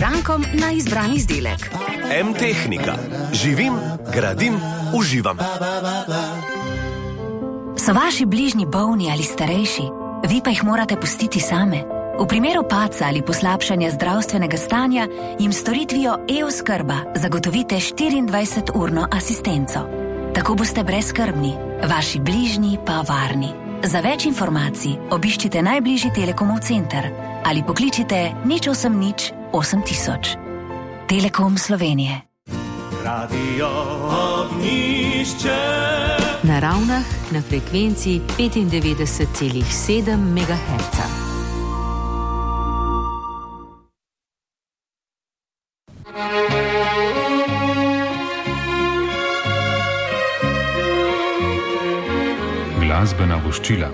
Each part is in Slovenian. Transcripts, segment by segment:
prihrankom na izbran izdelek. M-Tehnika. Živim, gradim, uživam. So vaši bližnji bolni ali starejši, vi pa jih morate pustiti same? V primeru padca ali poslabšanja zdravstvenega stanja jim storitvijo e-oskrba zagotovite 24-urno asistenco. Tako boste brezskrbni, vaši bližnji pa varni. Za več informacij obiščite najbližji Telekomov center ali pokličite 080 8000. Telekom Slovenije. Radio Ognjišče. Na Ravnah na frekvenciji 95,7 MHz. Glasbena voščila.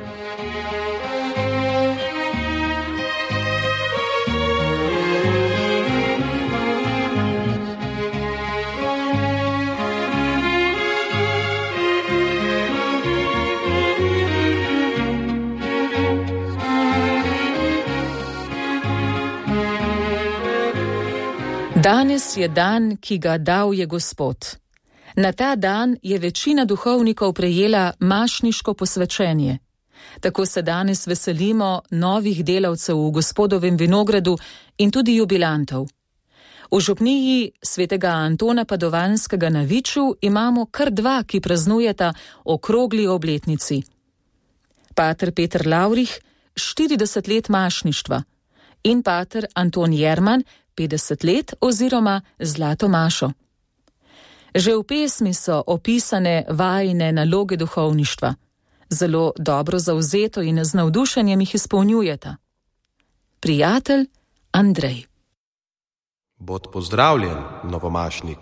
Danes je dan, ki ga dal je Gospod. Na ta dan je večina duhovnikov prejela mašniško posvečenje. Tako se danes veselimo novih delavcev v Gospodovem vinogradu in tudi jubilantov. V župniji svetega Antona Padovanskega na Viču imamo kar dva, ki praznujeta okrogli obletnici. Pater Peter Lavrih, 40 let mašništva, in pater Anton Jerman, 50 let oziroma Zlato mašo. Že v pesmi so opisane vajine naloge duhovništva. Zelo dobro zavzeto in z navdušenjem jih izpolnjujeta. Prijatelj Andrej. Bod pozdravljen, novomašnik.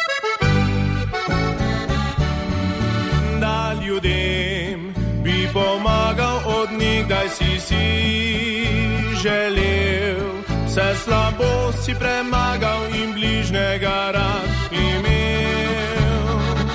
Da ljudem bi pomagal od nekdaj si želel, vse slabo si premagal in bližnjega rad imel.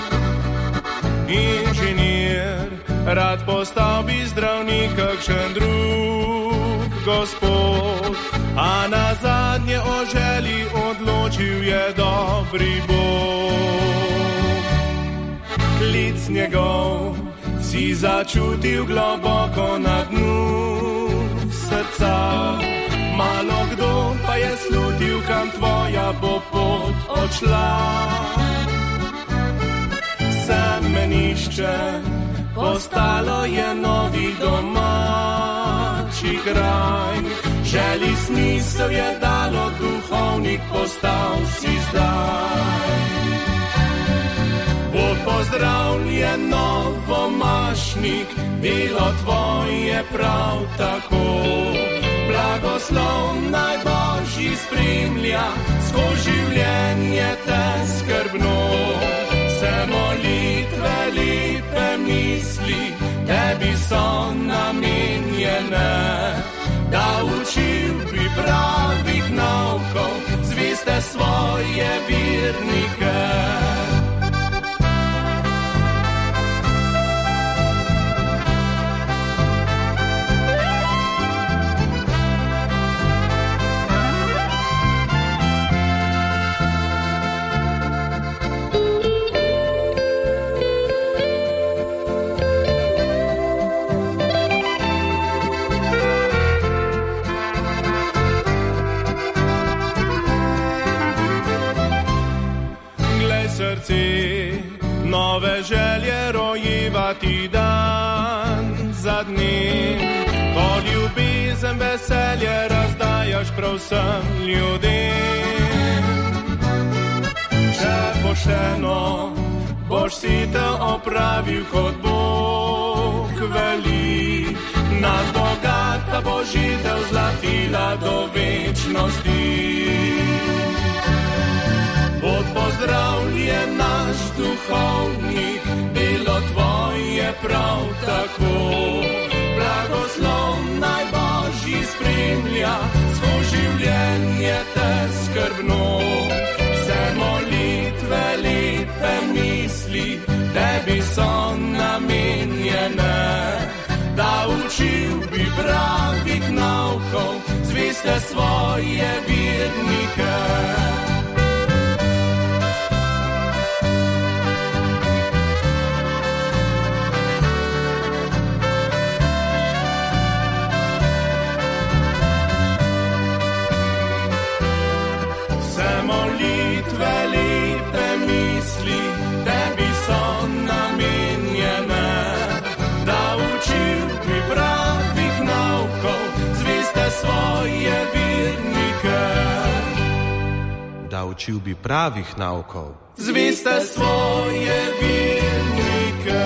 Inženir, rad postal bi zdravnik, kakšen drug Gospod, a na zadnje o želji odločil je dobri Bog. Klic njegov si začutil globoko na dnu srca, malo kdo pa je slutil, kam tvoja bo pot odšla. Semenišče postalo je novi domači kraj, želi smisel je dalo, duhovnik postal si zdaj. Bog pozdravljen, novomašnik, delo tvoje prav tako. Blagoslov najbožji spremlja, skozi življenje te skrbno. Vse molitve, lepe misli, tebi so namenjene, da učil bi pravih naukov, zveste svoje vernike. Nove želje rojevati dan za dnem, ko ljubezen, veselje razdajaš prav vsem ljudem. Če pošteno boš si te opravil, kot Bog veli, nas bogata božitev zlatila do večnosti. Bod pozdravljen naš duhovnik, delo tvoje prav tako. Blagoslov najbožji spremlja, skozi življenje te skrbno. Vse molitve, lepe misli, tebi so namenjene, da učil bi pravih naukov, zveste svoje vernike. prve lepe misli, tebi so namenjene, da učil bi pravih naukov, zveste svoje vernike. Da učil bi pravih naukov, zveste svoje vernike.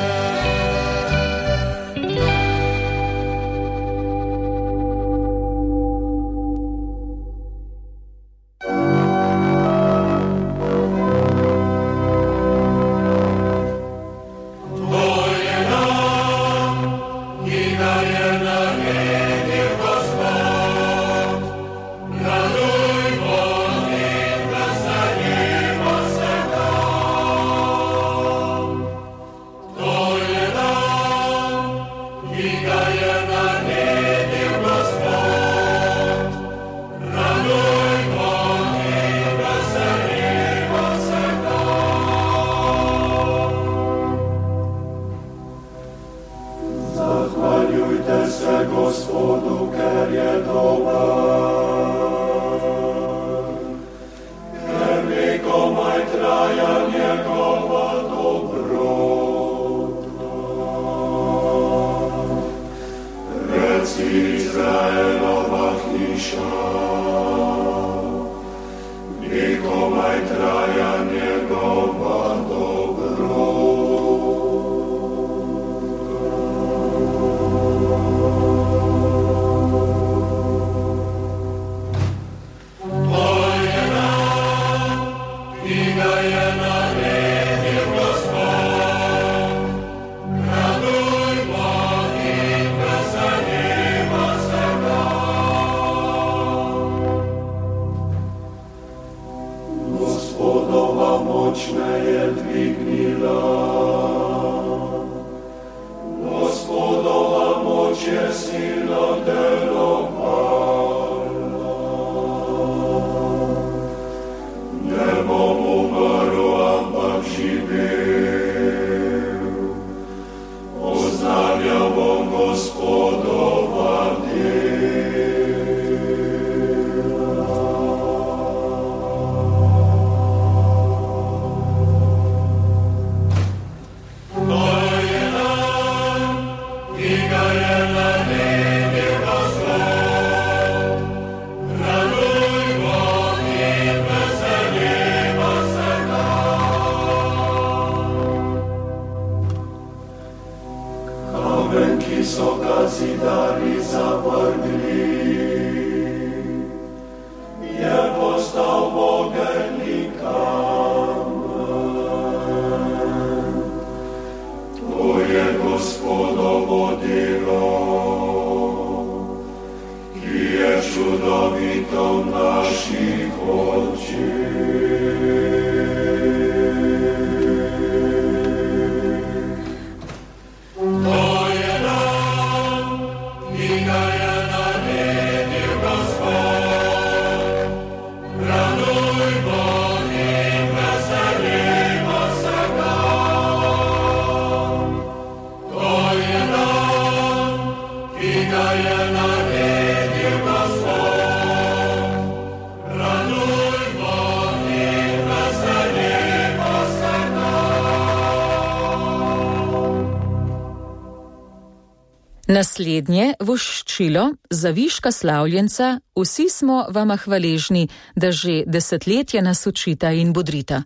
Naslednje voščilo za viška slavljenca, vsi smo vama hvaležni, da že desetletja nas učita in bodrita,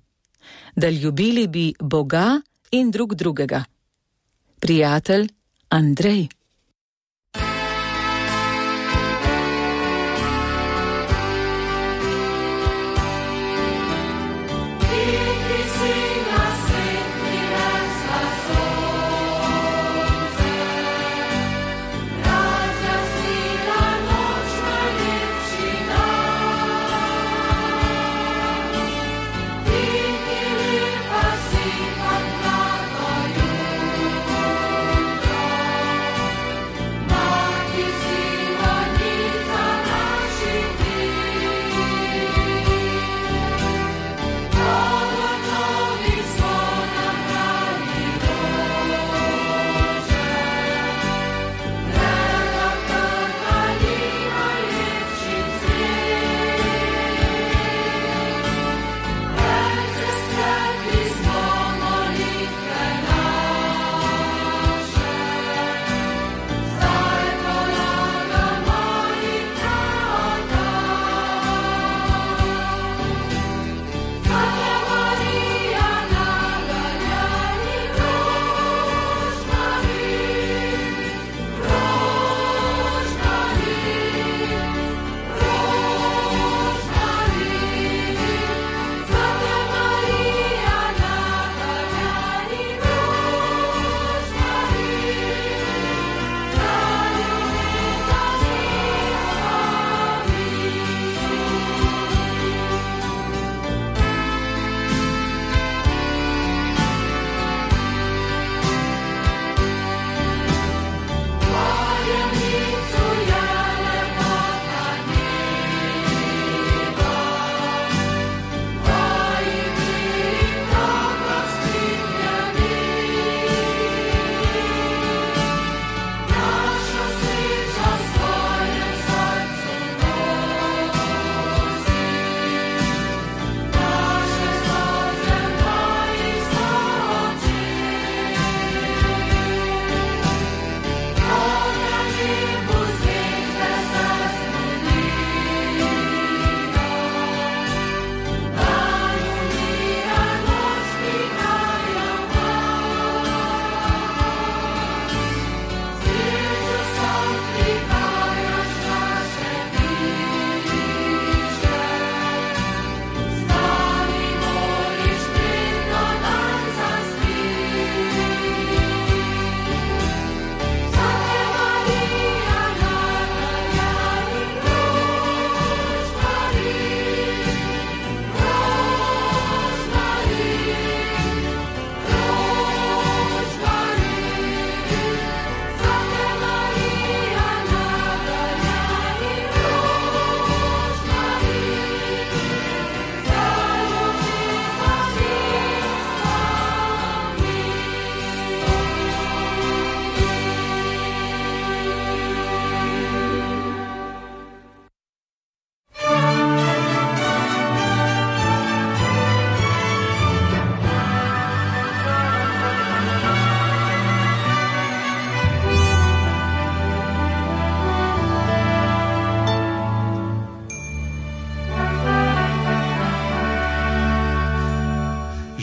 da ljubili bi Boga in drug drugega. Prijatelj Andrej.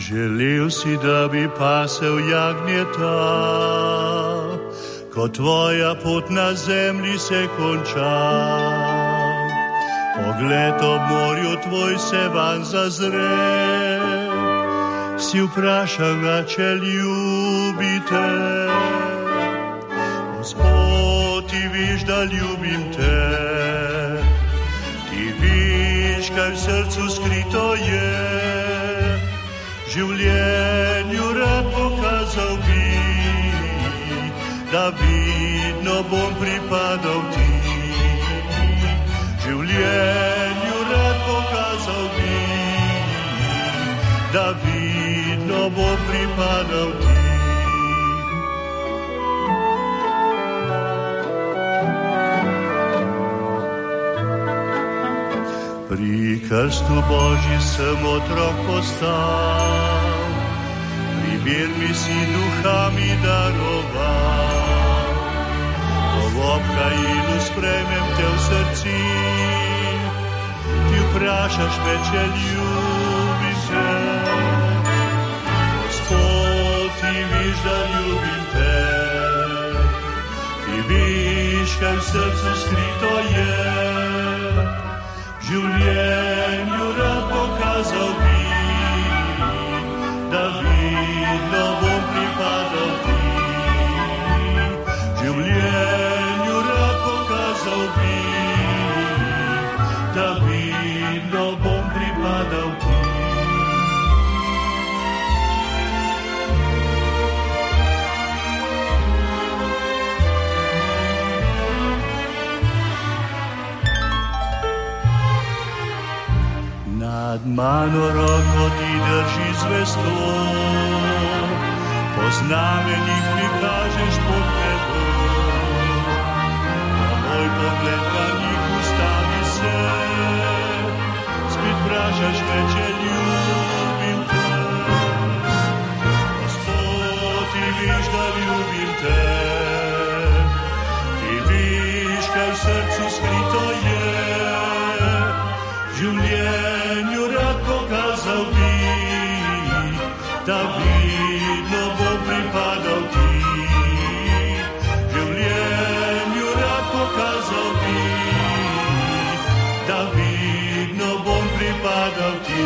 Želel si, da bi pasel jagnjeta, ko tvoja pot na zemlji se konča. Pogled ob morju tvoj se van zazre, si vprašal ga, če ljubite. Gospod, ti viš, da ljubim te, ti viš, kaj v srcu skrito je. Življenju rad pokazal bi, da vidno bom pripadal ti. Življenju rad pokazal bi, da vidno bom pripadal ti. Pri krstu Božji sem otrok postal, primer mi si duha mi daroval. Ko v obhajinu sprejmem te v srci, ti vprašaš me, če ljubim te. Gospod, ti viš, da ljubim te, ti viš, kaj v srcu skrito je. Življenju rad pokazal bi, da vidno bom pripadal ti. Življenju rad pokazal bi, da vidno bom pripadal ti. Nad mano roko ti drži zvesto, po znamenjih mi kažeš pot nebo. A moj pogled na njih ustavi se, spet vprašaš me, če ljubim te. Gospod, ti viš, da ljubim te, ti viš, kaj v srcu skrito je. Življenju rad pokazal bi, da vidno bom pripadal ti. Življenju rad pokazal bi, da vidno bom pripadal ti.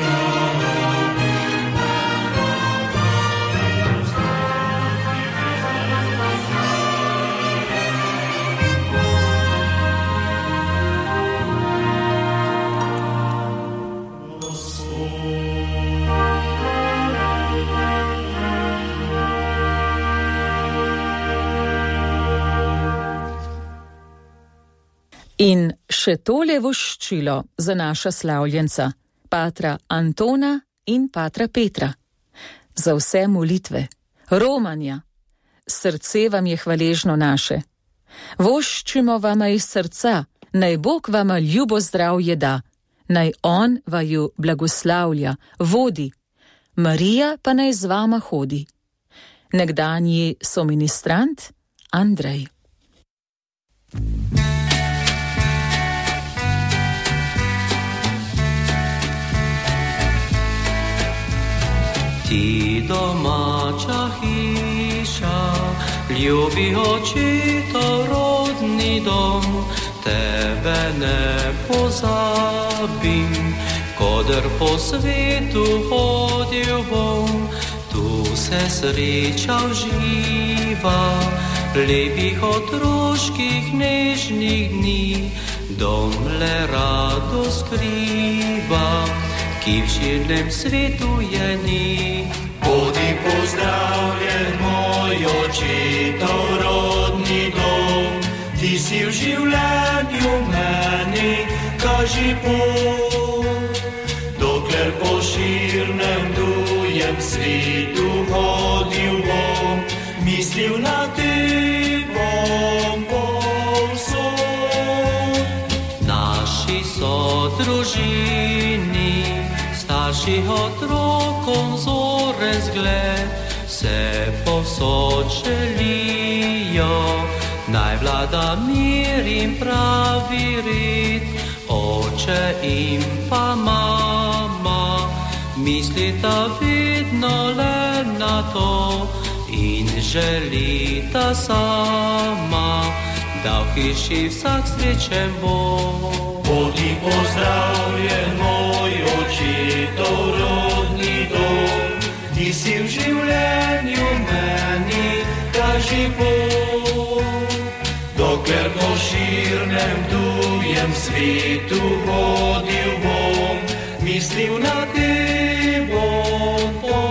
In še tole voščilo za naša slavljenca, patra Antona in patra Petra. Za vse molitve, romanja, srce vam je hvaležno naše. Voščimo vama iz srca, naj Bog vama ljubo zdravje da, naj On vaju blagoslavlja, vodi, Marija pa naj z vama hodi. Nekdanji soministrant Andrej. Ti domača hiša, ljubi očetov rodni dom, tebe ne pozabim, kodr po svetu hodil bom, tu se sreča uživa, lepih otroških nežnih dni, dom le rado skriva, ki v širnem svetu je ni. Bodi pozdravljen moj očetov rodni dom, ti si v življenju meni, kaži pot. Dokler po širnem tujem svetu hodil bom, mislil na te bom povsod. Naši so družini, starši otrokom zoren zgled, se povsod želijo, naj vlada mir in pravi red, oče in pa mama, mislita vedno vedno le na to in želita sama, da v hiši vsak srečen bo. Bodi pozdravljen moj očetov rodni dom, ti si v življenju meni kaži pot. Dokler po širnem tujem svetu hodil bom, mislil na te bom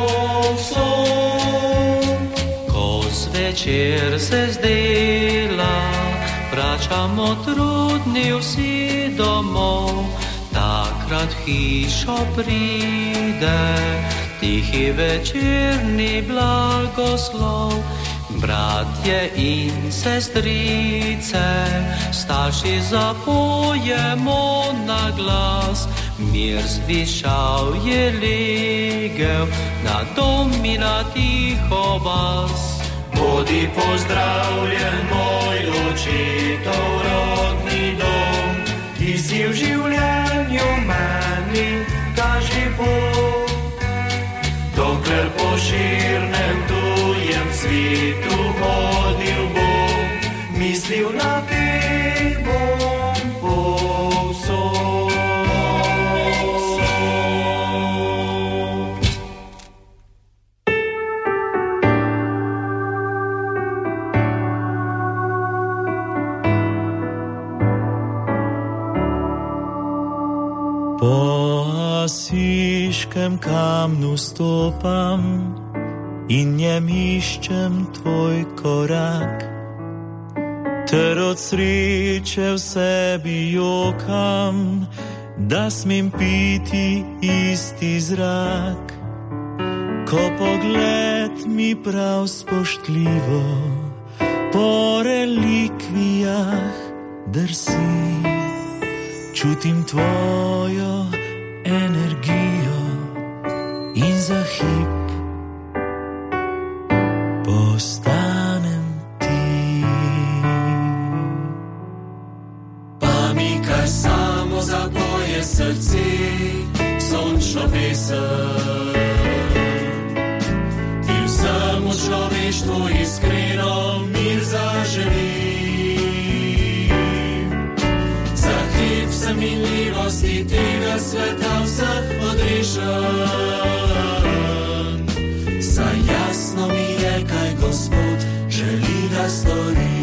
povsod. Ko zvečer se zdela, vračamo trudni vsi domov, takrat hišo pride tihi večerni blagoslov. Bratje in sestrice, starši zapojemo na glas, mir zvišal je legel na dom in na tiho vas. Bodi pozdravljen moj očetov rodni dom, ti si v življenju meni kaži pot. Dokler po širnem tujem svetu hodil bom, mislil na te bom povsod. Po Asiškem kamnu stopam in njem iščem tvoj korak, ter od sreče v sebi jokam, da smem piti isti zrak. Ko pogled mi prav spoštljivo po relikvijah drsi, čutim tvojo energijo in za hip postanem ti. Pa mi kar samo zapoje srce, sončno pesem. Ti vsemu človeštvu iskreno mir zaželi. Za minljivosti tega sveta vseh odrešen. Saj jasno mi je, kaj Gospod želi, da stori.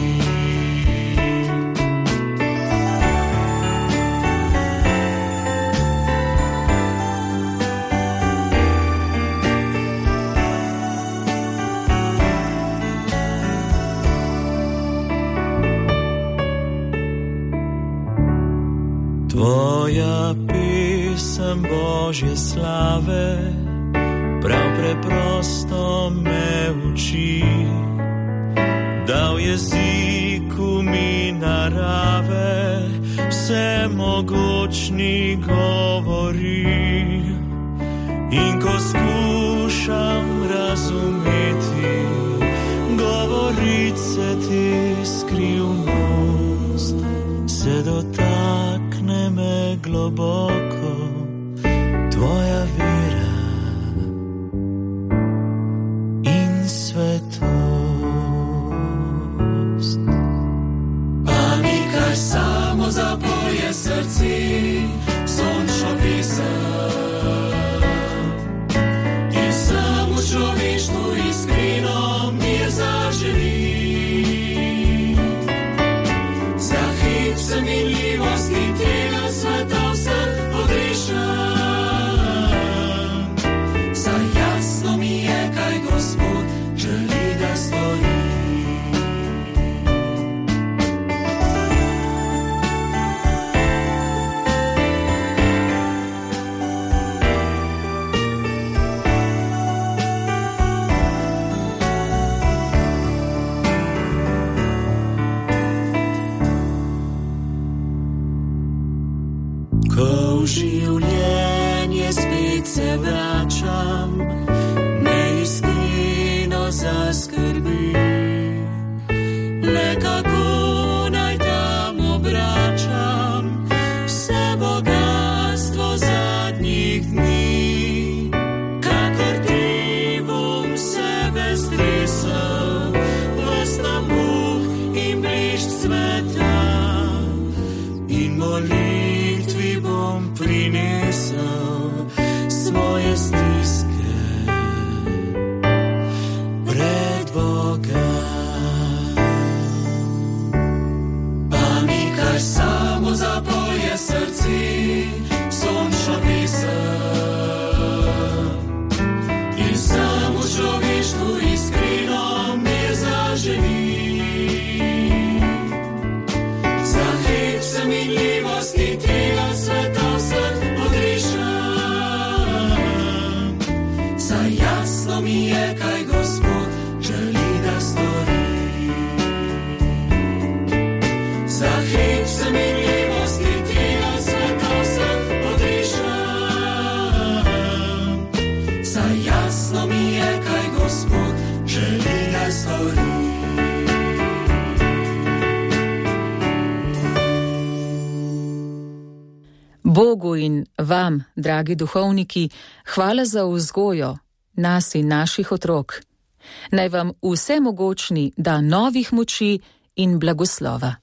Tvoja pesem Božje slave prav preprosto me uči, da v jeziku mi narave vse mogočni govori. In ko skušam razumeti govorice te skrivnost, se dotakne me globoko tvoja vera in svetost. Pa mi kar samo zapoje srce, sončno pesem. In samo človeštvu iskreno mir zaželi. Za hip sem minljivosti tega sveta vseh odrešen. Saj jasno mi je, kaj Gospod želi, da stori. Ko v življenje spet se vračam, me iskreno zaskrbi. Le kako naj tam obračam vse bogatstvo zadnjih dni, kakor ti nesel svoje stiske pred Boga. Pa mi kar samo zapoje srci sončna pesem in samo človeštvu iskreno mir zaživi. Za hip seminljivosti tega sveta vseh odrišem. Saj jasno mi je, kaj Gospod želi, da stori. Za hip seminljivosti tega sveta vseh odrišem. Saj jasno mi je, kaj Gospod želi, da stori. Bogu in vam, dragi duhovniki, hvala za vzgojo nas in naših otrok. Naj vam vsemogočni da novih moči in blagoslova.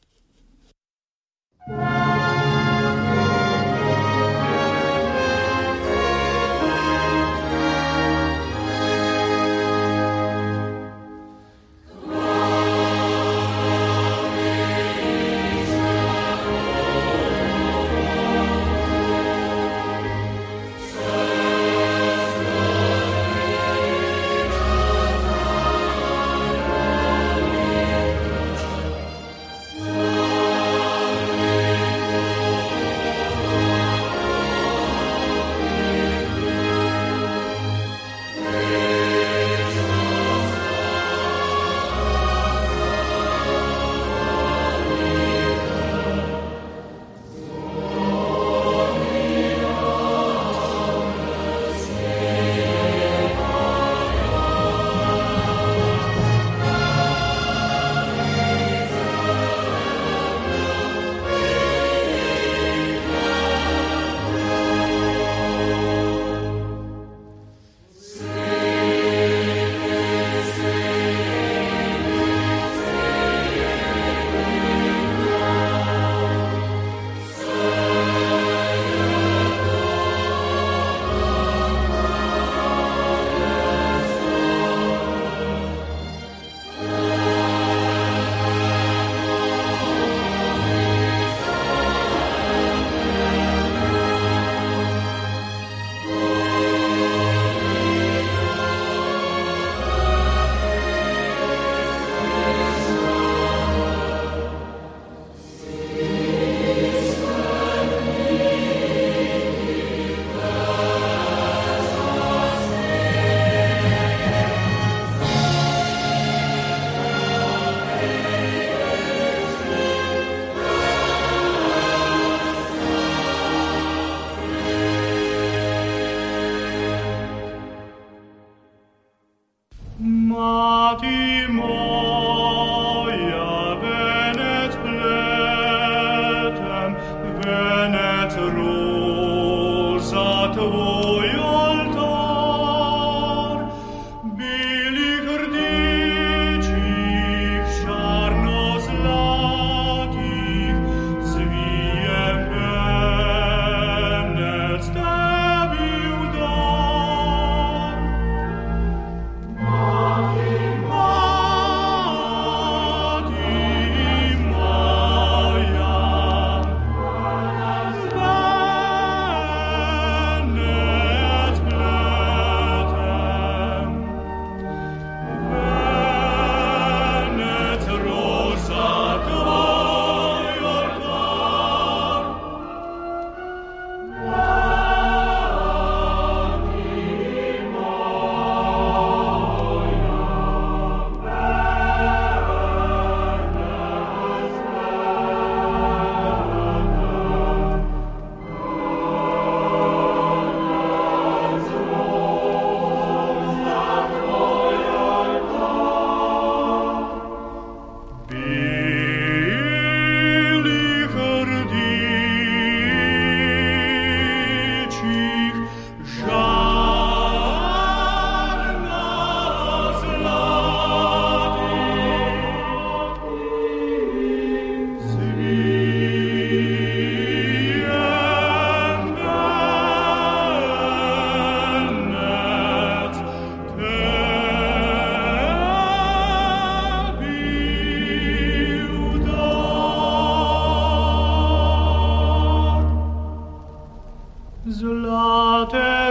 Zlate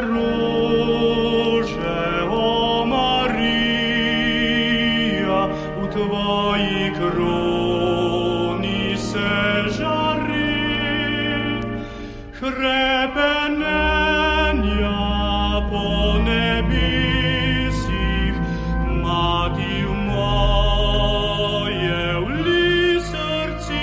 rože, o Marija, v tvoji kroni se žari. Hrepenenja po nebesih, mati moje vli srci.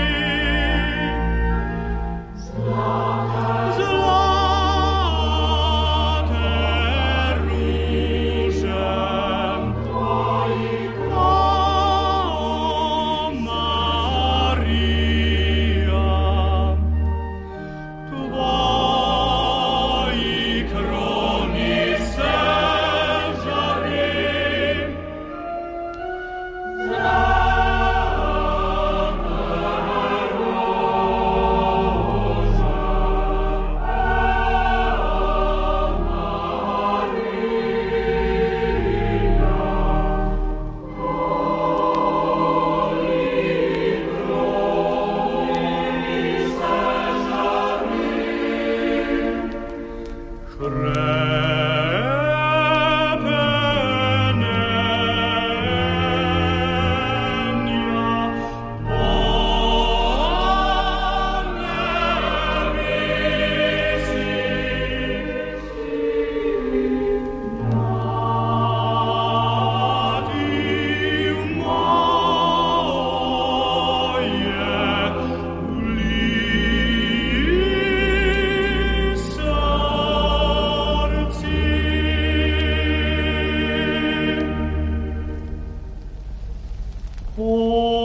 O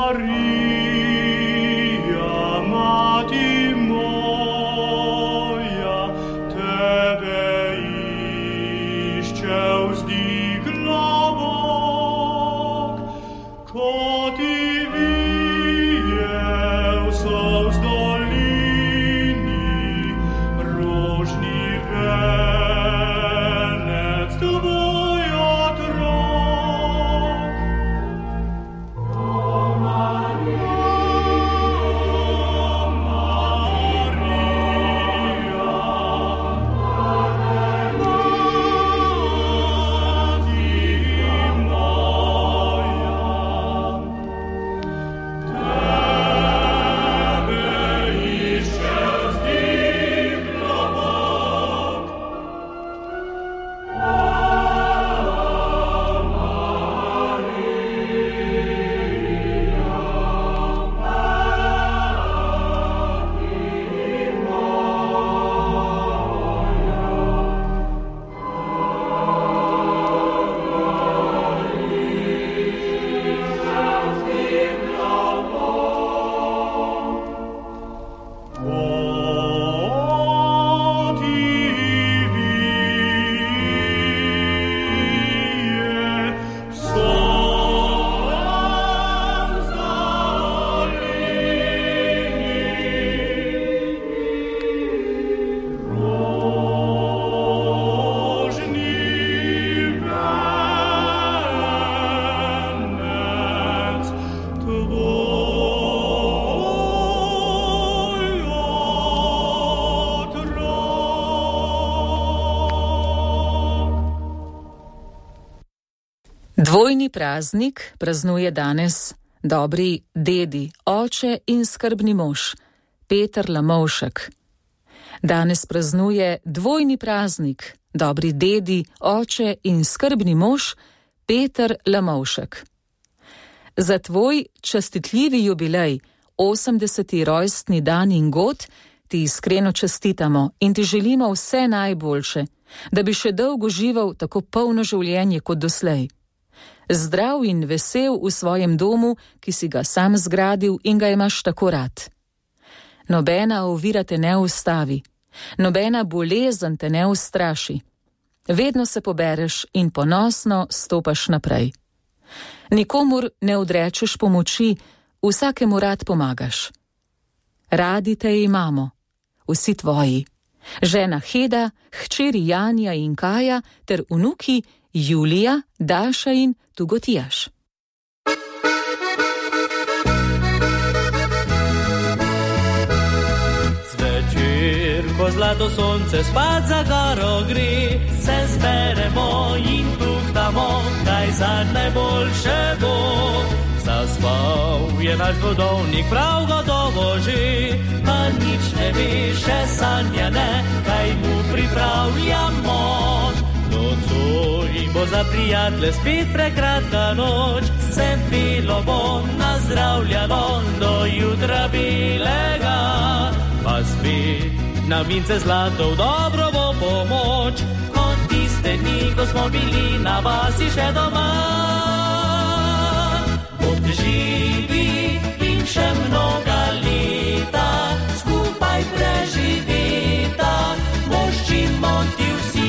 Marija, mati moja, tebe išče vzdigla Bog, ko ti vijel so vzdolini, rožni venec tvoj otrok. Dvojni praznik praznuje danes dobri dedi, oče in skrbni mož, Peter Lamovšek. Danes praznuje dvojni praznik, dobri dedi, oče in skrbni mož, Peter Lamovšek. Za tvoj častitljivi jubilej, 80. rojstni dan in god, ti iskreno čestitamo in ti želimo vse najboljše, da bi še dolgo živel tako polno življenje kot doslej. Zdrav in vesel v svojem domu, ki si ga sam zgradil in ga imaš tako rad. Nobena ovira te ne ustavi, nobena bolezen te ne ustraši. Vedno se pobereš in ponosno stopaš naprej. Nikomur ne odrečeš pomoči, vsakemu rad pomagaš. Radi te imamo, vsi tvoji. Žena Heda, hčeri Janja in Kaja ter vnuki Julija, Daša in Tugotijaš. Zvečer, ko zlato sonce spat za goro gre, se zberemo in tuhtamo, kaj za najboljše bo. Zaspal je naš vodovnik prav gotovo že, pa nič ne ve, še sanja ne, kaj mu pripravljamo. Nocoj bo za prijatelje spet prekratka noč, se bilo bo nazdravljano do jutra belega. Pa spet na vince zlato v dobro bo pomoč, kot tiste dni, ko smo bili na vasi še doma. Bog živi in še mnoga leta, skupaj preživeta, moščimo ti vsi.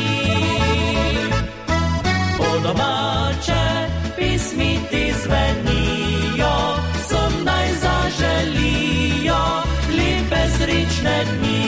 Po domače pismi ti zvenijo, sem naj zaželijo lepe srečne dni.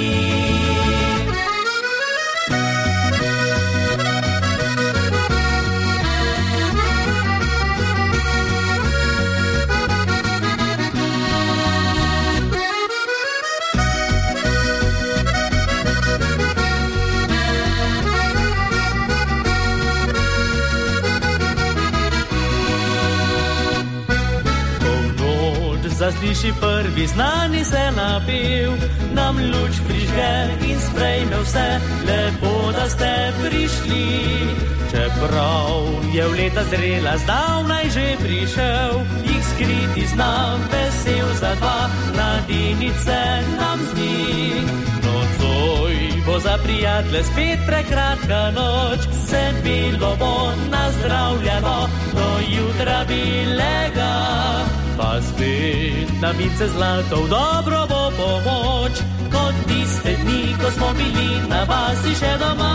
Zasliši prvi znani se napev, nam luč prižge in sprejme vse, lepo, da ste prišli. Čeprav je v leta zrela, zdavnaj že prišel, jih skriti znam, vesel za dva, mladinice nam zdi. Nocoj bo za prijatelje spet prekratka noč, se bilo bo nazdravljeno do jutra belega. Pa spet na vince zlato v dobro bo pomoč, kot tiste dni, ko smo bili na vasi še doma.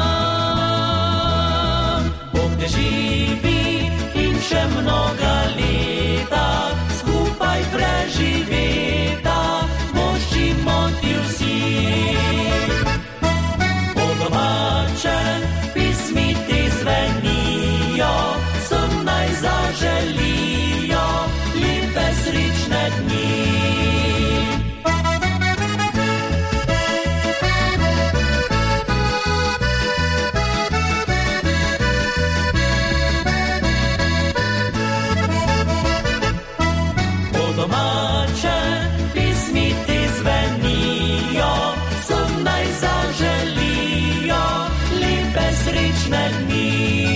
Bog te živi in še mnoga leta, skupaj preživeta, moščimo ti vsi. Po domače pismi ti zvenijo, sem naj zaželijo lepe srečne dni. Po domače pismi ti zvenijo, sem naj zaželijo lepe srečne dni.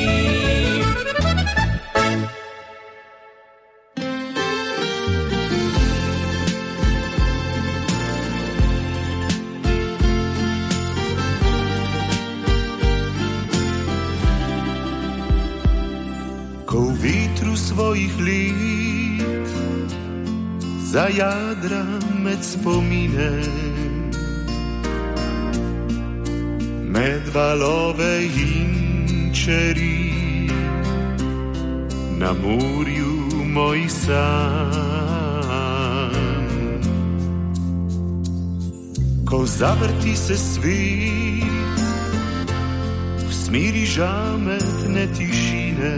Ko v vetru svojih let zajadra med spomine, med valove in čeri, na morju moj san. Ko zavrti se svet v smeri žametne tišine,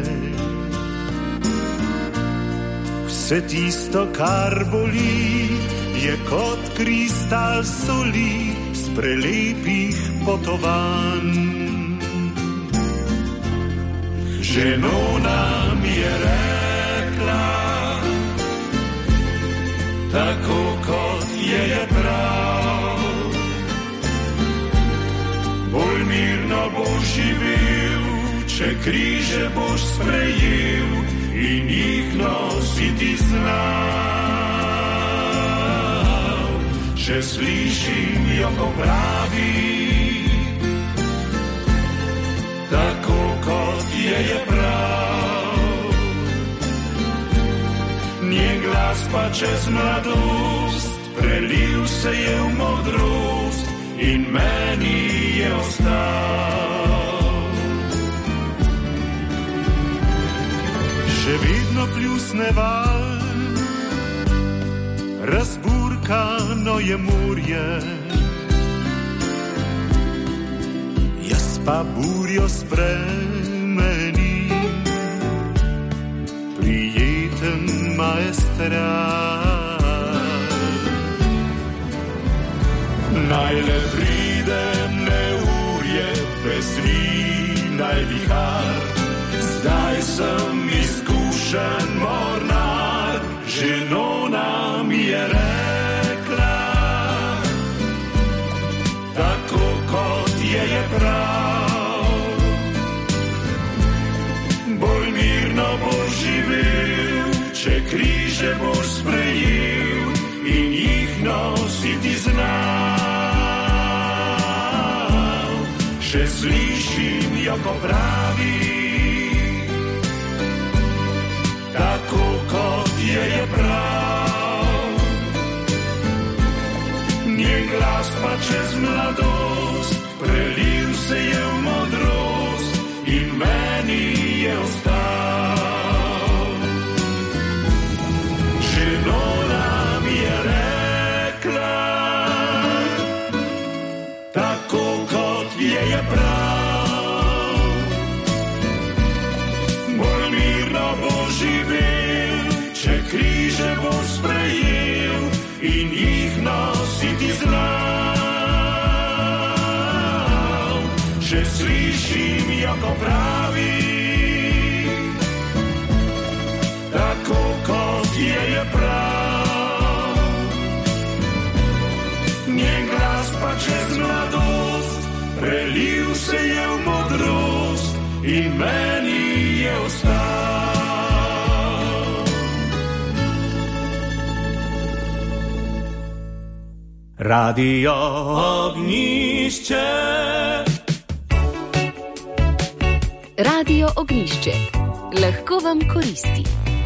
vse tisto, kar boli, je kot kristal soli z prelepih potovanj. Ženo nam je rekla, tako kot je prav, bolj mirno boš živel, če križe boš sprejel in jih nositi znal. Še slišim jo, ko pravi, tako kot je prav. Njen glas pa čez mladost prelil se je v modrost in meni je ostal. Še vedno pljusne val, razburkano je morje, jaz pa burjo spremenim, prijeten maestral. Naj le pridem daj vihar. Zdaj sem izkušen mornar, žena mi je rekla, tako kot je prav. Bolj mirno boš živel, če križe boš sprejel in jih nositi znal. Še slišim jo, ko pravi, tako kot je prav. Njen glas pa čez mladost prelil se je v modrost in meni je ostal. Žena mi je rekla, tako kot je prav. Bolj mirno bo živel, če križe bo sprejel in jih nositi znal. Še slišim jo, ko pravi, tako kot je prav. Njen glas pa čez mladost prelil se je v modrost in meni je ostal. Radio Ognjišče. Radio Ognjišče. Lahko vam koristi.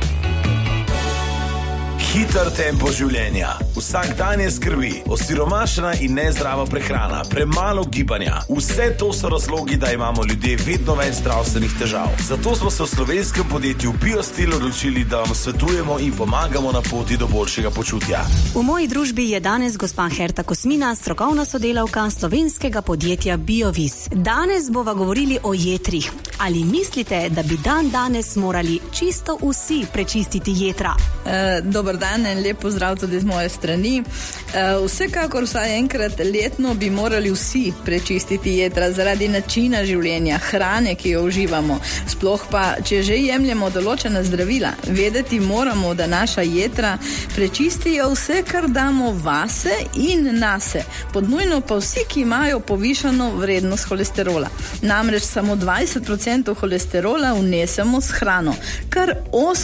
Hiter tempo življenja. Vsak dan je skrbi, osiromašena in nezdrava prehrana, premalo gibanja. Vse to so razlogi, da imamo ljudje vedno več zdravstvenih težav. Zato smo se v slovenskem podjetju Biostil odločili, da vam svetujemo in pomagamo na poti do boljšega počutja. V moji družbi je danes gospa Herta Kosmina, strokovna sodelavka slovenskega podjetja Biovis. Danes bova govorili o jetrih. Ali mislite, da bi danes morali čisto vsi prečistiti jetra? Dober dan in lep pozdrav tudi z moje strani. Vsekakor vsaj enkrat letno bi morali vsi prečistiti jetra zaradi načina življenja, hrane, ki jo uživamo. Sploh pa, če že jemljemo določena zdravila, vedeti moramo, da naša jetra prečistijo vse, kar damo vase in nase. Podnujno pa vsi, ki imajo povišano vrednost holesterola. Namreč samo 20% holesterola vnesemo s hrano, kar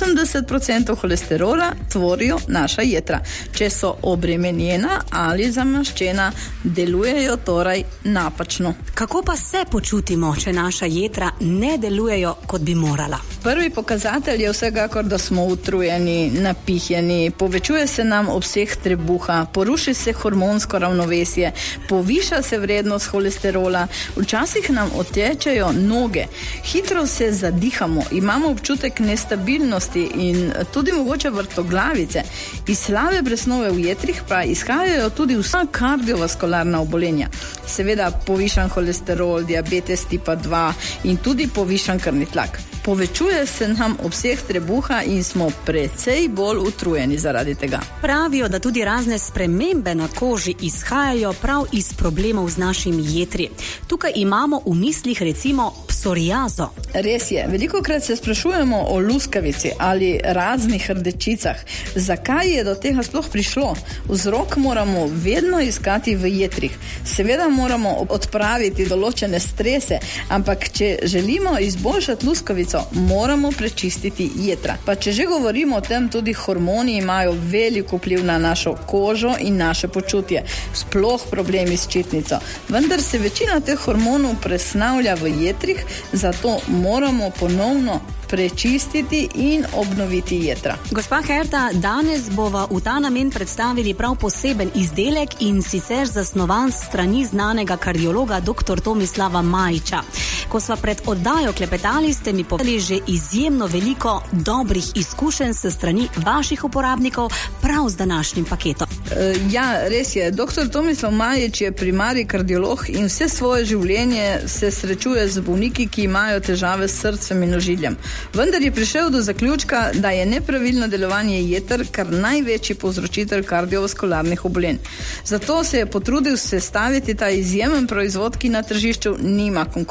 80% holesterola tvorijo naša jetra. Če so obremenjena ali zamaščena, delujejo torej napačno. Kako pa se počutimo, če naša jetra ne delujejo, kot bi morala? Prvi pokazatelj je vsekakor, da smo utrujeni, napihjeni, povečuje se nam obseg trebuha, poruši se hormonsko ravnovesje, poviša se vrednost holesterola, včasih nam otečejo noge, hitro se zadihamo, imamo občutek nestabilnosti in tudi mogoče vrtoglavice. Iz slabe presnove v jetrih pa izhajajo tudi vsa kardiovaskularna obolenja. Seveda povišan holesterol, diabetes tipa 2 in tudi povišan krvni tlak. Povečuje se nam obseg trebuha in smo precej bolj utrujeni zaradi tega. Pravijo, da tudi razne spremembe na koži izhajajo prav iz problemov z našimi jetri. Tukaj imamo v mislih recimo psoriazo. Res je, velikokrat se sprašujemo o luskavici ali raznih rdečicah. Zakaj je do tega sploh prišlo? Vzrok moramo vedno iskati v jetrih. Seveda moramo odpraviti določene strese, ampak če želimo izboljšati luskavico, moramo prečistiti jetra. Pa če že govorimo o tem, tudi hormoni imajo veliko vpliv na našo kožo in naše počutje. Sploh problemi s ščitnico. Vendar se večina teh hormonov presnavlja v jetrih, zato moramo ponovno prečistiti in obnoviti jetra. Gospa Herta, danes bova v ta namen predstavili prav poseben izdelek in sicer zasnovan s strani znanega kardiologa dr. Tomislava Majiča. Ko sva pred oddajo klepetali, ste mi povedali že izjemno veliko dobrih izkušenj s strani vaših uporabnikov prav z današnjim paketom. Ja, res je. Dr. Tomislav Majič je primarni kardiolog in vse svoje življenje se srečuje z bolniki, ki imajo težave s srcem in ožiljem. Vendar je prišel do zaključka, da je nepravilno delovanje jeter kar največji povzročitelj kardiovaskularnih obolenj. Zato se je potrudil sestaviti ta izjemen proizvod, ki na tržišču nima konkurence.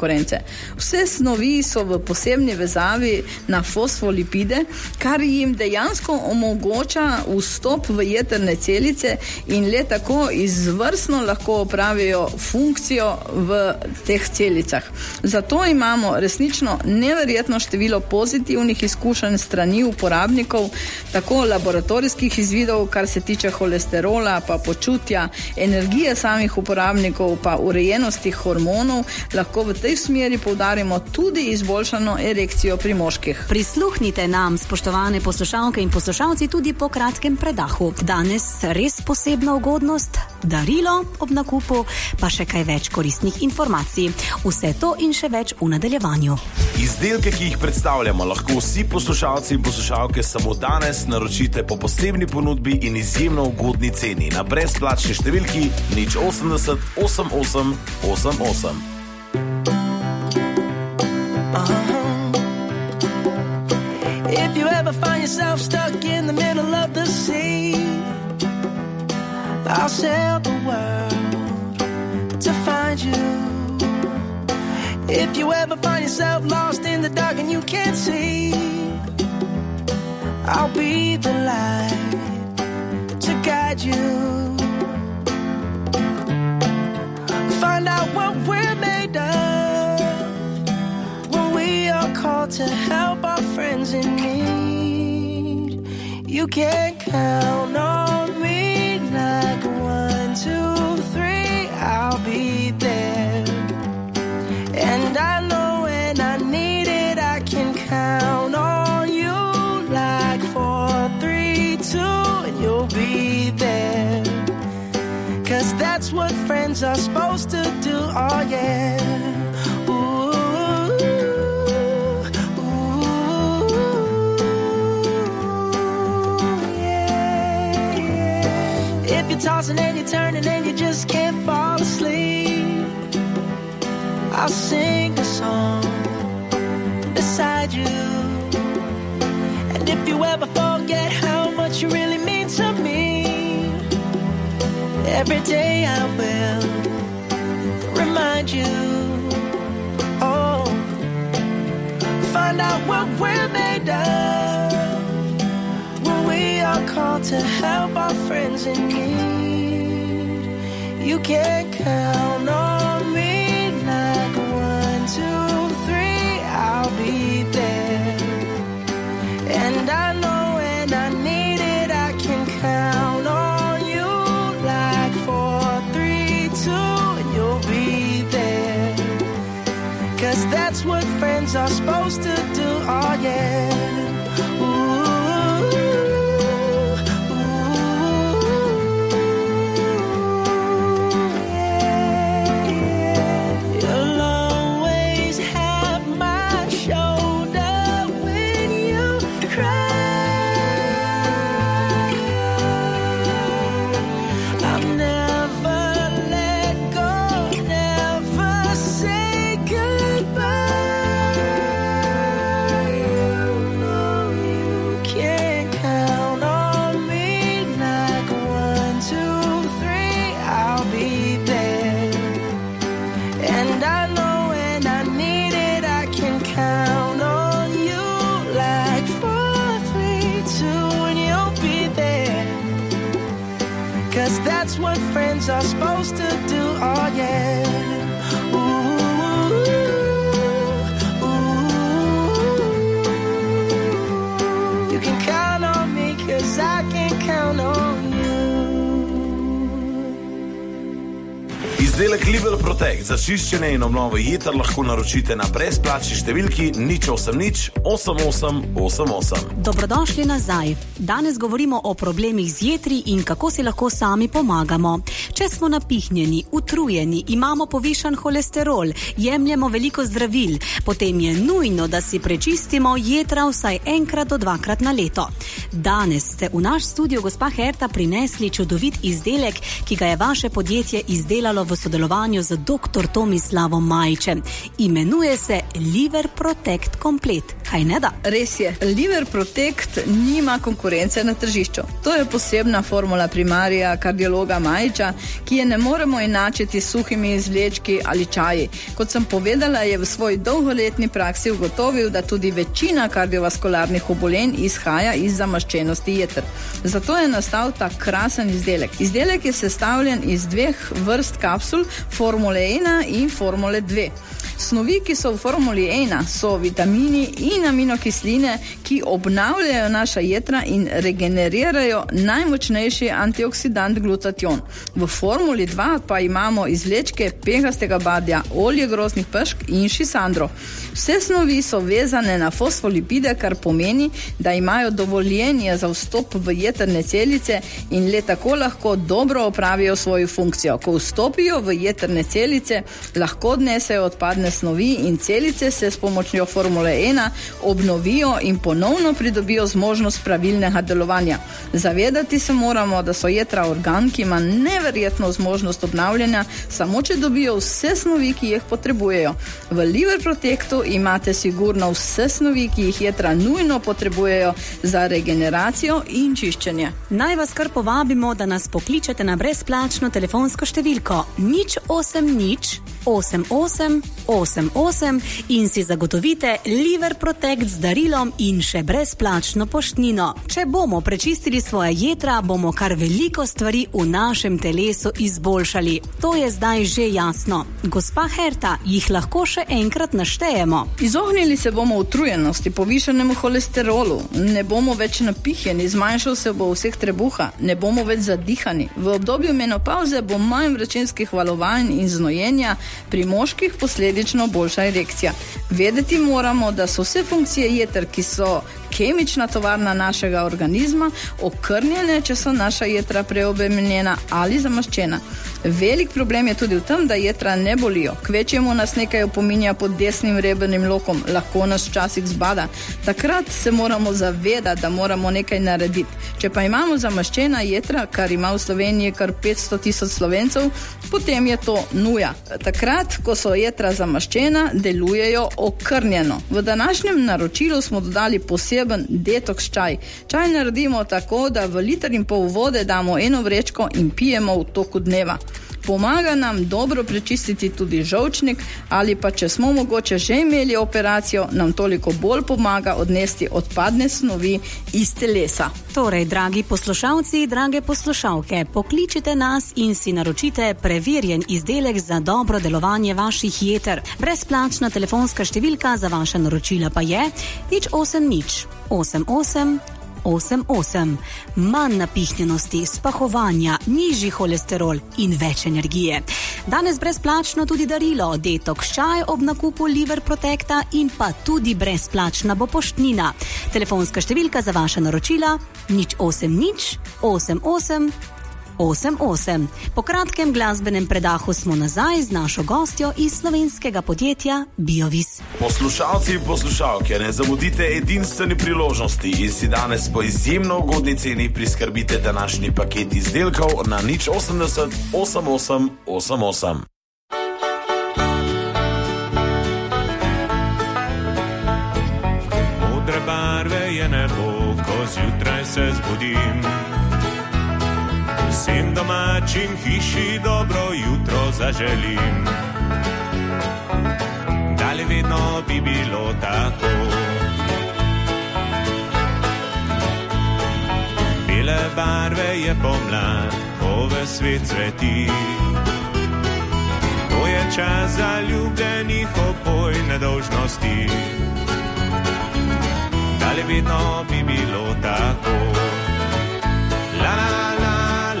Vse snovi so v posebni vezavi na fosfolipide, kar jim dejansko omogoča vstop v jetrne celice in le tako izvrstno lahko opravijo funkcijo v teh celicah. Zato imamo resnično neverjetno število pozitivnih izkušenj strani uporabnikov, tako laboratorijskih izvidov, kar se tiče holesterola, pa počutja, energije samih uporabnikov, pa urejenosti hormonov, lahko v tej smeri poudarimo tudi izboljšano erekcijo pri moških. Prisluhnite nam, spoštovane poslušalke in poslušalci, tudi po kratkem predahu. Danes res posebna ugodnost, darilo ob nakupu, pa še kaj več koristnih informacij. Vse to in še več v nadaljevanju. Izdelke, ki jih predstavljamo, lahko vsi poslušalci in poslušalke samo danes naročite po posebni ponudbi in izjemno ugodni ceni na brezplačni številki 080 88 88. If you ever find yourself stuck in the middle of the sea, I'll sail the world to find you. If you ever find yourself lost in the dark and you can't see, I'll be the light to guide you. Find out what we're made of when we are called to help our friends in need. You can count on me like 1, 2, 3, I'll be there. And I know when I need it, I can count on you like 4, 3, 2, and you'll be there. 'Cause that's what friends are supposed to do, oh yeah. Ooh, ooh, yeah, yeah. If you're tossing and you're turning and you just can't fall asleep, I'll sing a song beside you. And if you ever forget how much you really mean to me, every day I will remind you. Oh, find out what we're made of when we are called to help our friends in need. You can count on me like 1, 2, 3, I'll be there. And I know when I need it, I can count on you like 4, 3, 2, and you'll be there. 'Cause that's what friends are supposed to do, oh yeah. Are supposed to do, oh yeah. Ooh, ooh. You can count on me 'cause I can count on you. Izdelek Liber Protect za čiščenje in obnovo jeter lahko naročite na brezplačni številki 080 88 88. Dobrodošli nazaj. Danes govorimo o problemih z jetri in kako si lahko sami pomagamo. Če smo napihnjeni, utrujeni, imamo povišan holesterol, jemljemo veliko zdravil, potem je nujno, da si prečistimo jetra vsaj enkrat do dvakrat na leto. Danes ste v naš studio, gospa Herta, prinesli čudovit izdelek, ki ga je vaše podjetje izdelalo v sodelovanju z dr. Tomislavom Majičem. Imenuje se Liver Protect Komplet. Kaj ne da? Res je, Liver Protect nima konkurence na tržišču. To je posebna formula primarija kardiologa Majiča, ki je ne moremo enačiti s suhimi izvlečki ali čaji. Kot sem povedala, je v svoji dolgoletni praksi ugotovil, da tudi večina kardiovaskularnih obolenj izhaja iz zamaščenosti jeter. Zato je nastal ta krasen izdelek. Izdelek je sestavljen iz 2 vrst kapsul, formule 1 in formule 2. Snovi, ki so v formuli 1, so vitamini in aminokisline, ki obnavljajo naša jetra in regenerirajo najmočnejši antioksidant glutation. V formuli 2 pa imamo izvlečke pegastega badja, olje groznih pešk in šisandro. Vse snovi so vezane na fosfolipide, kar pomeni, da imajo dovoljenje za vstop v jetrne celice in le tako lahko dobro opravijo svojo funkcijo. Ko vstopijo v jetrne celice, lahko odnesejo odpadne snovi in celice se s pomočjo formule 1 obnovijo in ponovno pridobijo zmožnost pravilnega delovanja. Zavedati se moramo, da so jetra organ, ki ima neverjetno zmožnost obnavljanja, samo če dobijo vse snovi, ki jih potrebujejo. V Liver Protectu imate sigurno vse snovi, ki jih jetra nujno potrebujejo za regeneracijo in čiščenje. Naj vas kar povabimo, da nas pokličete na brezplačno telefonsko številko 080 88 88 in si zagotovite Liver Protect z darilom in še brezplačno poštnino. Če bomo prečistili svoje jetra, bomo kar veliko stvari v našem telesu izboljšali. To je zdaj že jasno. Gospa Herta, jih lahko še enkrat naštejemo. Izognili se bomo utrujenosti, povišanemu holesterolu, ne bomo več napihjeni, zmanjšal se bo vseh trebuha, ne bomo več zadihani. V obdobju menopavze bo manj vročinskih valovanj in znojenja, pri moških posledično boljša erekcija. Vedeti moramo, da so vse funkcije jeter, ki so kemična tovarna našega organizma, okrnjene, če so naša jetra preobremenjena ali zamaščena. Velik problem je tudi v tem, da jetra ne bolijo. Kvečjemu nas nekaj opominja pod desnim rebernim lokom, lahko nas včasih zbada. Takrat se moramo zavedati, da moramo nekaj narediti. Če pa imamo zamaščena jetra, kar ima v Sloveniji kar 500,000 Slovencev, potem je to nuja. Takrat, ko so jetra zamaščena, delujejo okrnjeno. V današnjem naročilu smo dodali poseben detoks čaj. Čaj naredimo tako, da v 1,5 litra vode damo 1 vrečko in pijemo v toku dneva. Pomaga nam dobro prečistiti tudi žolčnik ali pa, če smo mogoče že imeli operacijo, nam toliko bolj pomaga odnesti odpadne snovi iz telesa. Torej, dragi poslušalci, drage poslušalke, pokličite nas in si naročite preverjen izdelek za dobro delovanje vaših jeter. Brezplačna telefonska številka za vaše naročila pa je 080 88 88. Manj napihnjenosti, spahovanja, nižji holesterol in več energije. Danes brezplačno tudi darilo, detoks čaj ob nakupu Liver Protecta in pa tudi brezplačna bo poštnina. Telefonska številka za vaša naročila 080 88 88. Po kratkem glasbenem predahu smo nazaj z našo gostjo iz slovenskega podjetja Biovis. Poslušalci in poslušalke, ne zamudite edinstvene priložnosti in si danes po izjemno ugodni ceni priskrbite današnji paket izdelkov na 080 88 88. Modre barve je nebo, ko zjutraj se zbudim. Vsem domačim hiši dobro jutro zaželim. Dali vedno bi bilo tako. Bele barve je pomlad, ko ves svet cveti. To je čas zaljubljenih opoj nedolžnosti. Dali vedno bi bilo tako. La la la.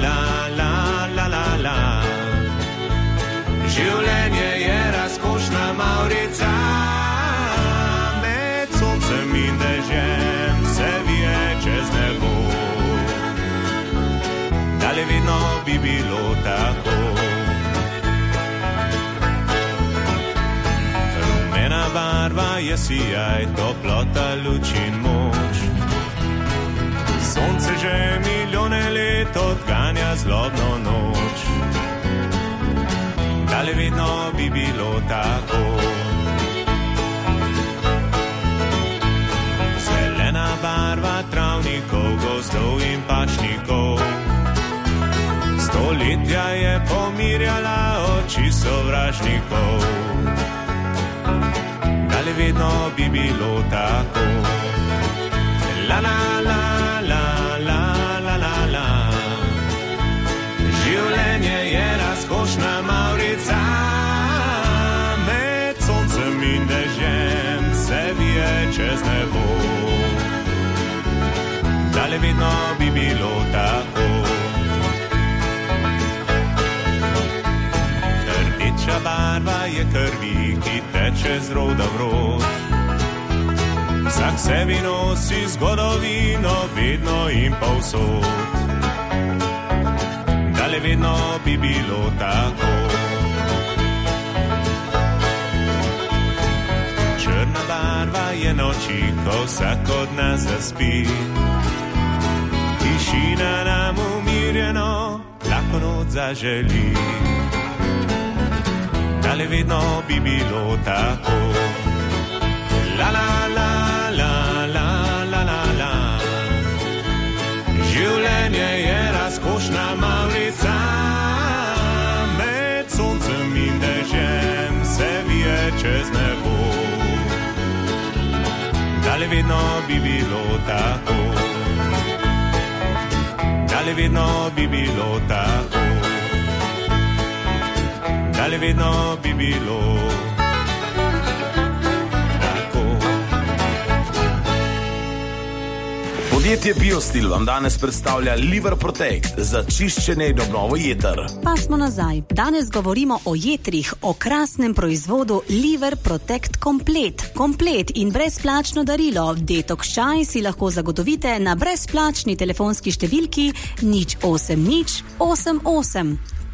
Življenje je razkošna mavrica, med soncem in dežjem se vije čez nebo. Dali vedno bi bilo tako. Rumena barva je sijaj, toplota, luč in moč. Sonce že milijone let odganja zlobno noč. Dali ali vedno bi bilo tako. Zelena barva travnikov, gozdov in pašnikov, stoletja je pomirjala oči sovražnikov. Ali vedno bi bilo tako. La la la la la la la la. Življenje je razkošna mavrica, med soncem in dežjem se vije čez nebo. Ali vedno bi bilo tako. Rdeča barva je krvi, ki teče z roda v rod. Vsak sebi nosi zgodovino, vedno in povsod. Ali vedno bi bilo tako. Črna barva je noči, ko vsak od nas zaspi. Tišina nam umirjeno lahko noč zaželi. Ali vedno bi bilo tako. La la la la la la la la. Življenje je razkošna mavrica, med soncem in dežjem se vije čez nebo. Ali vedno bi bilo tako. Ali vedno bi bilo tako. Ali vedno bi bilo tako. Podjetje Biostil vam danes predstavlja Liver Protect za čiščenje in obnovo jeter. Pa smo nazaj. Danes govorimo o jetrih, o krasnem proizvodu Liver Protect Komplet. Komplet in brezplačno darilo. Detox čaj si lahko zagotovite na brezplačni telefonski številki 080 88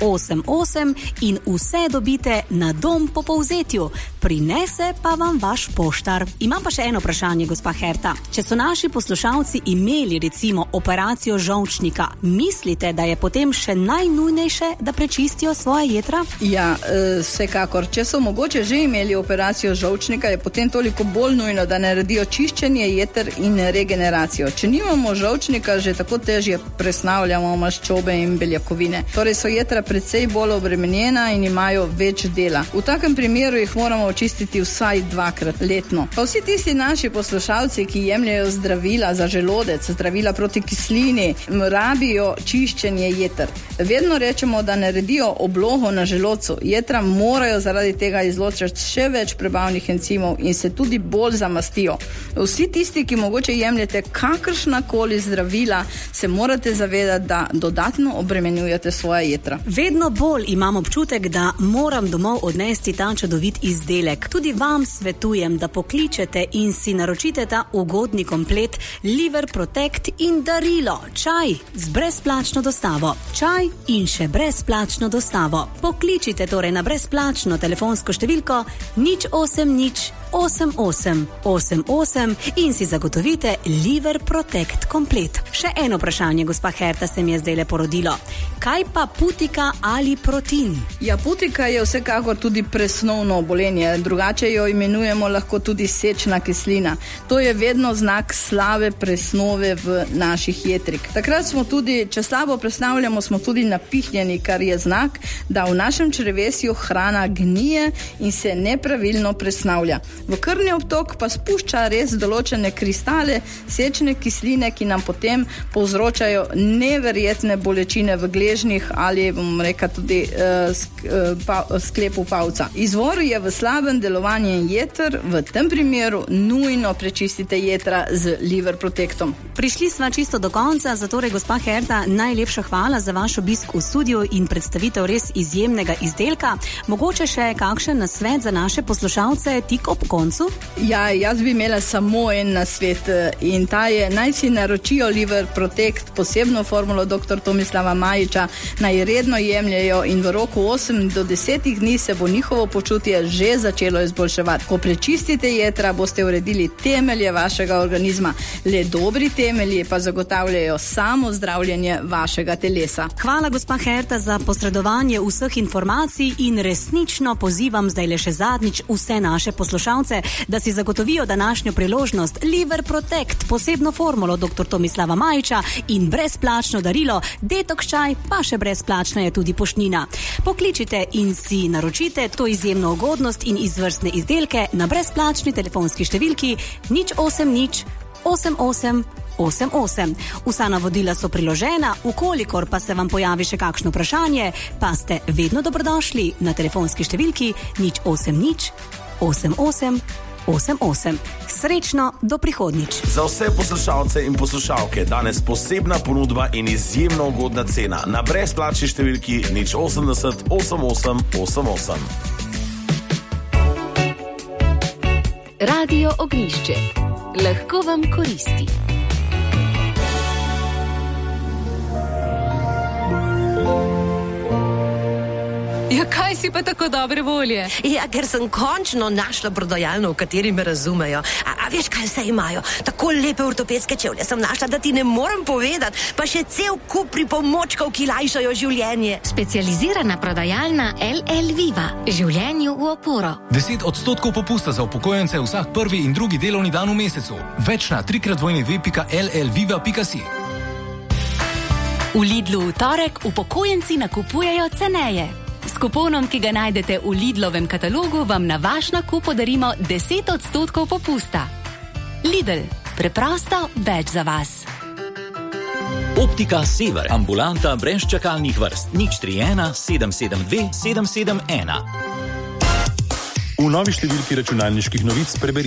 88 in vse dobite na dom po povzetju. Prinese pa vam vaš poštar. Imam pa še eno vprašanje, gospa Herta. Če so naši poslušalci imeli recimo operacijo žolčnika, mislite, da je potem še najnujnejše, da prečistijo svoje jetra? Ja, vsekakor. Če so mogoče že imeli operacijo žolčnika, je potem toliko bolj nujno, da naredijo čiščenje jeter in regeneracijo. Če nimamo žolčnika, že tako težje presnavljamo maščobe in beljakovine. Torej so jetra precej bolj obremenjena in imajo več dela. V takem primeru jih moramo očistiti vsaj 2-krat letno. Pa vsi tisti naši poslušalci, ki jemljajo zdravila za želodec, zdravila proti kislini, rabijo čiščenje jeter. Vedno rečemo, da naredijo oblogo na želodcu. Jetra morajo zaradi tega izločati še več prebavnih encimov in se tudi bolj zamastijo. Vsi tisti, ki mogoče jemljete kakršnakoli zdravila, se morate zavedati, da dodatno obremenjujete svoja jetra. Vedno bolj imam občutek, da moram domov odnesti ta čudovit izdelek. Tudi vam svetujem, da pokličete in si naročite ta ugodni komplet Liver Protect in darilo. Čaj z brezplačno dostavo. Čaj in še brezplačno dostavo. Pokličite torej na brezplačno telefonsko številko 080 88 88 in si zagotovite Liver Protect komplet. Še eno vprašanje, gospa Herta, se mi je zdajle porodilo. Kaj pa putika ali protin? Ja, putika je vsekakor tudi presnovno obolenje, drugače jo imenujemo lahko tudi sečna kislina. To je vedno znak slabe presnove v naših jetrih. Takrat smo tudi, če slabo presnavljamo, smo tudi napihnjeni, kar je znak, da v našem črevesju hrana gnije in se nepravilno presnavlja. V krvni obtok pa spušča res določene kristale sečne kisline, ki nam potem povzročajo neverjetne bolečine v gležnjih ali, bom rekel, tudi sklepu pavca. Izvor je v slabem delovanju jeter, v tem primeru nujno prečistite jetra z Liver Protectom. Prišli sva čisto do konca, zatorej gospa Herta, najlepša hvala za vaš obisk v studiu in predstavitev res izjemnega izdelka. Mogoče še kakšen nasvet za naše poslušalce tik ob koncu? Ja, jaz bi imela samo en nasvet in ta je, naj si naročijo Liver Protect, posebno formulo dr. Tomislava Majiča, naj redno jemljajo in v roku 8 do 10 dni se bo njihovo počutje že začelo izboljševati. Ko prečistite jetra, boste uredili temelje vašega organizma. Le dobri temelji pa zagotavljajo samo zdravljenje vašega telesa. Hvala, gospa Herta, za posredovanje vseh informacij in resnično pozivam zdaj le še zadnjič vse naše poslušalce, da si zagotovijo današnjo priložnost Liver Protect, posebno formulo dr. Tomislava Majiča in brezplačno darilo Detox čaj, pa še brezplačna je tudi poštnina. Pokličite in si naročite to izjemno ugodnost in izvrstne izdelke na brezplačni telefonski številki 080 88 88. Vsa navodila so priložena, ukolikor pa se vam pojavi še kakšno vprašanje, pa ste vedno dobrodošli na telefonski številki 080 88 88. Srečno do prihodnič. Za vse poslušalce in poslušalke danes posebna ponudba in izjemno ugodna cena na brezplačni številki 080 88 88. Radio Ognjišče. Lahko vam koristi. Ja, kaj si pa tako dobre volje? Ja, ker sem končno našla prodajalno, v kateri me razumejo. A veš, kaj vse imajo? Tako lepe ortopedske čevlje sem našla, da ti ne morem povedati. Pa še cel kup pripomočkov, ki lajšajo življenje. Specializirana prodajalna LL Viva. Življenju v oporo. 10% popusta za upokojence vsak prvi in drugi delovni dan v mesecu. Več na www.llviva.si. V Lidlu v torek upokojenci nakupujejo ceneje. S kuponom, ki ga najdete v Lidlovem katalogu, vam na vaš nakup podarimo 10% popusta. Lidl, preprosto več za vas. Optika Sever, ambulanta brez čakalnih vrst, 031 772 771. V novi številki računalniških novic preberite.